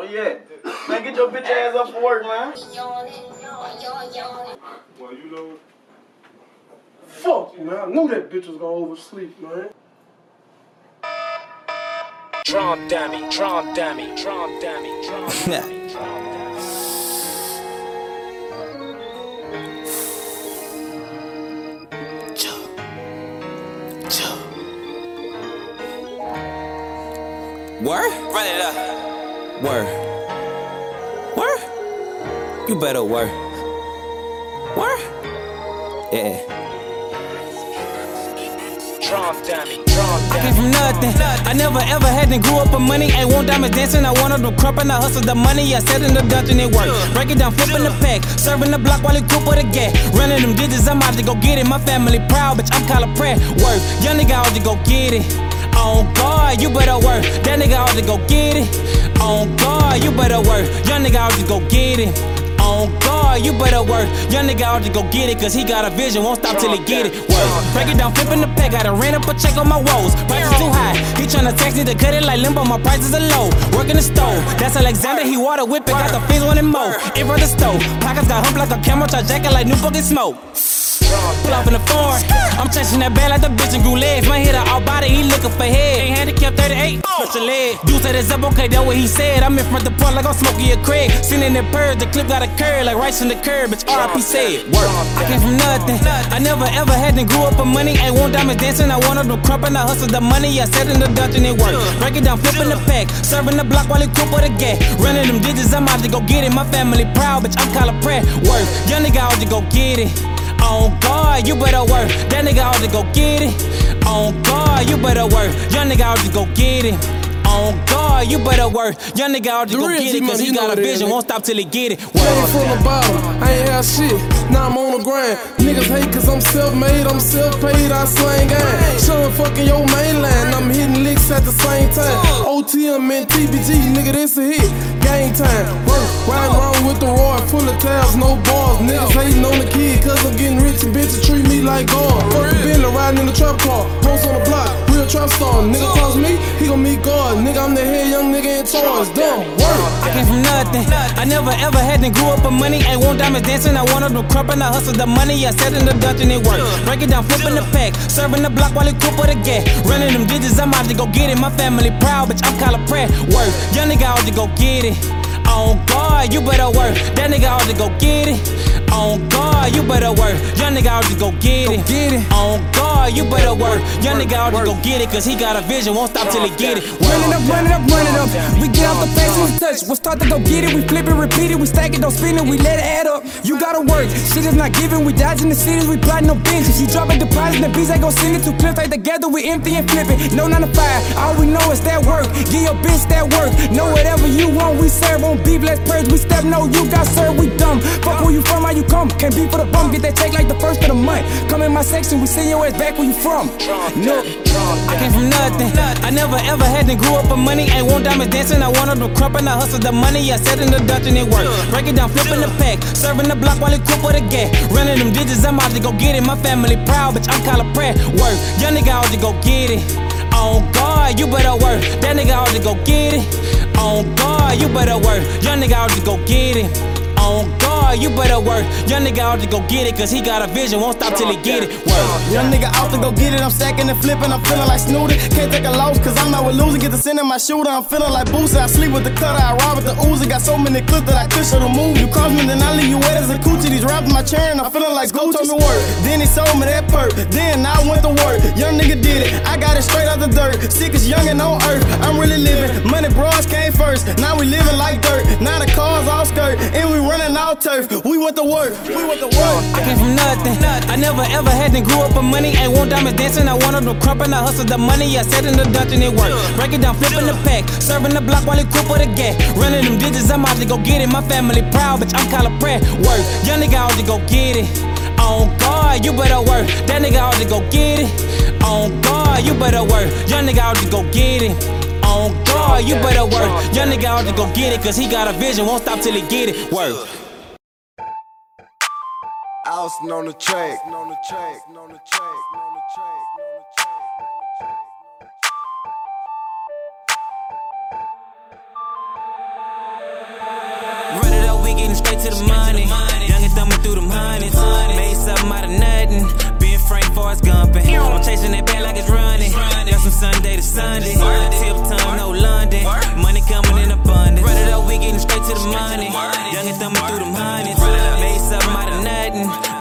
Where you at? Man, get your bitch ass up for work, man. Well, you know. Fuck, man. I knew that bitch was gonna oversleep, man. Drum dummy, drum dummy, drum dummy, drum dummy. Word? Run it up. Word. Word? You better work. Word? Yeah. Drum dummy, drum dummy. I came from nothing. I never ever had to grew up with money. Ain't want diamonds dancing. I wanted to crump and I hustled the money. I sat in the dungeon, it worked. Break it down, flipping the pack. Serving the block while he coop with a gat. Running them digits, I'm out to go get it. My family proud, bitch, I'm Kyla Pratt. Work. Young nigga out to go get it. On guard, you better work. That nigga out to go get it. On guard, you better work. Young nigga out to go get it. On guard, you better work. Young nigga out to go get it, cause he got a vision, won't stop till he get it. Work. Break it down, flipping the pack. Gotta ran up a check on my woes. Prices too high. He tryna text me to cut it like limbo. My prices are low. Working the stove. That's Alexander, he water whipping. Got the fins on him more. In front of the stove. Pockets got hump like a camel. Try jacket like new fucking smoke. Pull off in the foreign. I'm chasing that bag like the bitch and grew legs. My hitter all body, he looking for head. Ain't handicapped 38, touch your leg. Dude said it's up, okay, that's what he said. I'm in front the part like I'm smoking your Craig. Sitting in that purge, the clip got a curve like rice in the curb. Bitch, RIP said. Work. I came from nothing. I never ever had to grew up with money. Ain't want diamonds dancing. I wanted to crump and I hustled the money. I sat in the dungeon, it worked. Break it down, flipping the pack. Serving the block while he coop with a gat. Running them digits, I'm out to go get it. My family proud, bitch, I'm Kyla Pratt. Work. Young nigga out to go get it. On guard, you better work. That nigga out to go get it. On guard, you better work. Young nigga out to go get it. On guard, you better work. Young nigga out to go get it, cause he got a vision, won't stop till he get it. Came from the bottom, I ain't have shit. Now I'm on the grind. Niggas hate cause I'm self-made, I'm self-paid, I slang gang. Showing fucking your mainline, I'm hitting licks at the same time. OTM and TBG, nigga, this a hit. Game time, work, riding around with the roar, full of tabs, no bars. Niggas hating on the kid cause I'm getting rich and bitches treat me like God. Fuck the Bentley, riding in the trap car, post on the block, real trap star. Nigga cross me, he gon' meet God. Nigga, I'm the head young nigga in toys, dumb, work. I came from nothing. I never ever had to grew up with money. Ain't want diamonds dancing. I wanted to crump and I hustled the money. I sat in the dungeon, it worked. Break it down, flipping the pack. Serving the block while he coop with a gat. Running them digits, I'm out to go get it. My family proud, bitch, I'm Kyla Pratt. Work. Young nigga out to go get it. On guard, you better work. That nigga out to go get it. On guard, you better work. Young nigga out to go get it. On guard, you better work. Young nigga out to go get it, cause he got a vision, won't stop till he get it. Run it up, run it up, run it up. We get off the face, we touch. We'll start to go get it. We flip it, repeat it. We stack it, don't spin it. We let it add up. You gotta work. Shit is not giving. We dodging the cities. We plotting no binges. You drop a deposit, the beats ain't gon' send it. Two clips like together. We empty and flip it. No 9 to 5. All we know is that work. Give your bitch that work. Know whatever you want. We serve on beef. Let's purge. We step. No, you got served. We dumb. Fuck where you from. How you come? Can't be for the bum. Get that check like the first of the month. Come in my section. We send your ass back where you from. No. I came from nothing. I never ever had to grew up with money. Ain't want diamonds dancing. I wanted to crump and I hustled the money. I sat in the dungeon, it worked. Break it down, flipping the pack. Serving the block while he coop with a gat. Running them digits, I'm out to go get it. My family proud, bitch, I'm Kyla Pratt. Work. Young nigga out to go get it. On guard, you better work. That nigga out to go get it. On guard, you better work. Young nigga out to go get it. On guard, you better work. Young nigga out to go get it, cause he got a vision, won't stop till he get it. Work. Young nigga out to go get it, I'm stacking and flipping, I'm feeling like Snooty. Can't take a loss, cause I'm not with losing. Get the sin in my shooter, I'm feeling like Boosie. I sleep with the cutter, I ride with the Uzi. Got so many clips that I could show the move. You cross me, then I leave you wet as a coochie. These raps in my chair, and I'm feeling like Gucci. Told me work, then he sold me that perk. Then I went to work, young nigga did it. I got it straight out the dirt. Sickest youngin' on earth, I'm really living. Money bros came first, now we living like dirt. Now the cars all skirt, and we running all turf. We went to work, we went to work. I came from nothing. I never ever had to grew up with money. Ain't want diamonds dancing. I wanted to crump and I hustled the money. I sat in the dungeon, it worked. Break it down, flipping the pack. Serving the block while he coop with a gat. Running them digits, I'm out to go get it. My family proud, bitch, I'm Kyla Pratt. Work. Young nigga out to go get it. On guard, you better work. That nigga out to go get it. On guard, you better work. Young nigga out to go get it. On guard, you better work. Young nigga out to go get it, cause he got a vision, won't stop till he get it. Work. Austin on the track, on the track, on the track, on the track. getting straight to the money. Young and thumbing through them hundreds. Made something out of nothing. Being Frank Forrest Gumpin'. I'm chasing that bag like it's running. Got some Sunday to Sunday. Tip time, no London. Money coming in abundance. Run it up, we getting straight to the money. Young and thumbing through them hundreds. Made something out of nothing.